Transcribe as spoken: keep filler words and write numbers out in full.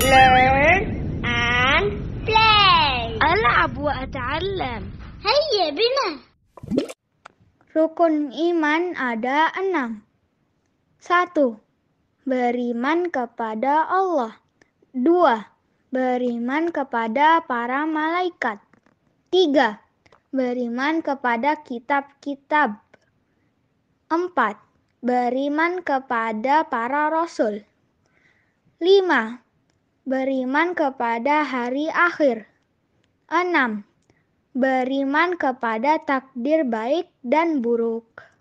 learn and play. ألعب وأتعلم. هيا بنا. Rukun iman ada enam. Satu, beriman kepada Allah. Dua, beriman kepada para malaikat. Tiga, beriman kepada kitab-kitab. Empat, beriman kepada para rasul. Lima, beriman kepada hari akhir. Enam, beriman kepada takdir baik dan buruk.